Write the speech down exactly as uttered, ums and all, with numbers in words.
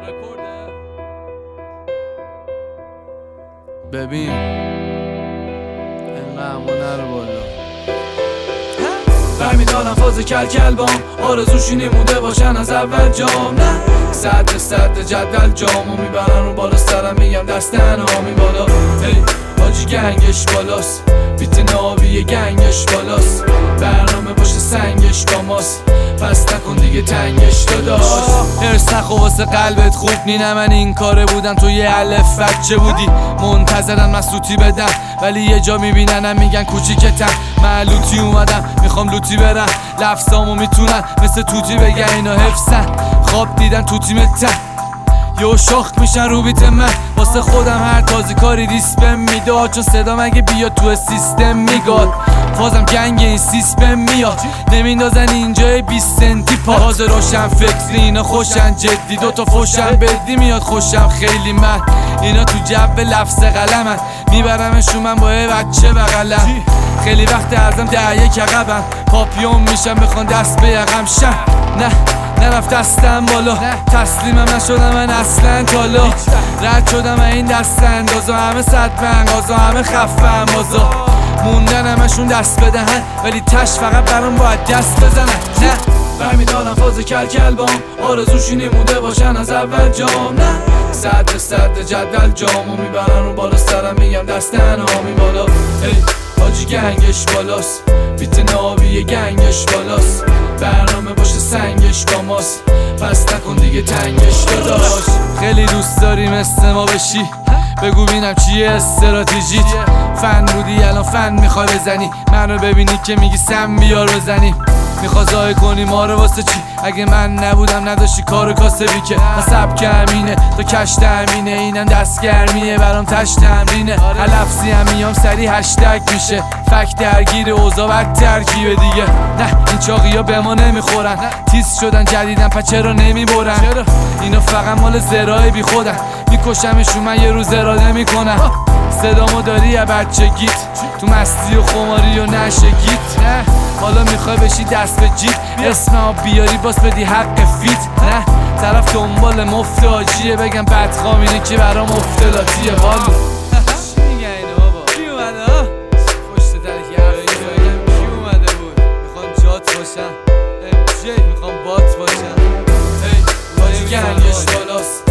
ببین اینقدر همون نرو بالا برمیدارم فاز کل کل بام آرزوشونی مونده باشن از اول جام نه صد صد جدول جامو میبرن رو بالا سرم میگم دستن آمی بالا هی باجی گنگش بالاست بیت نابی گنگش بالاست برنامه باشه سنگش با ماست پس نکن دیگه تنگش داداش هرس نخو واسه قلبت خوب نی نه من این کاره بودم تو یه الف بچه بودی منتظرن من سوتی بدم ولی یه جا میبیننم میگن کوچیکتم من لوتی اومدم میخوام لوتی برم لفظامو میتونن مثل توتی بگن اینا حفظن خواب دیدن تو تیمتن یو شاخ میشن رو بیت من واسه خودم هر تازی کاری ریسپم میداد چون صدا مگه بیاد تو سیستم میگاد فازم گنگ این سیسپم میاد نمیندازن اینجای بیست سنتی پا باز روشن فکری اینا خوشن جدی دوتا فوشن بدی میاد خوشم خیلی من اینا تو جو لفظ قلمن میبرمشون من با یه بچه بغلم خیلی وقت ازم ده یک عقبم پاپیون میشم بخوان دست به یقم شم نه نرفت دستم بالا تسلیمم نشدم من اصلا تالا رد شدم این دست اندازا همه صد بنگازا همه خفم بازا موندن همشون دست بدهن ولی تش فقط برام باید دست بزنن نه برمیدارم فاز کل کل بام آرزوشونی مونده باشن از اول جام نه صد صد جدول جامو میبرن رو بالا سرم میگم دستن آمی بالا هی حاجی گنگش بالاست بیت نابی گنگش بالاست برنامه باشه سنگش با ماست پس نکن دیگه تنگش داداش خیلی دوست داری مثل ما بشی بگو بینم چیه استراتژیت فن بودی الان فن میخوای بزنی منو ببینی که میگی سم بیار بزنی میخوای زای کنی ما رو واسه چی اگه من نبودم نداشتی کارو کاسبی که من سبک همینه تو کش تامینه اینم دست گرمیه برام تش تمرینه لفظی هم میام سری هشتگ میشه فک درگیر اوضاع بد ترکیبه دیگه نه این چاقی ها به ما نمیخورن تیز شدن جدیدن پس چرا نمیبرن اینا فقط مال زرای بی خودن میکشمشون من یه روز اراده میکنم صدامو داری یا بچگیت تو مستی و خماری و نشگیت نه حالا میخوای بشی دست به جیب اسمم بیاری باس بدی حق فیت نه طرف دنبال مفت آجیه بگم بدخوامینه که برام افتلاتیه والا چی میگن اینو بابا کی اومده ها پشت در یه بگم کی اومده بود میخوان جات باشن ام جی میخوان بات باشن هی باجی گنگش بالاست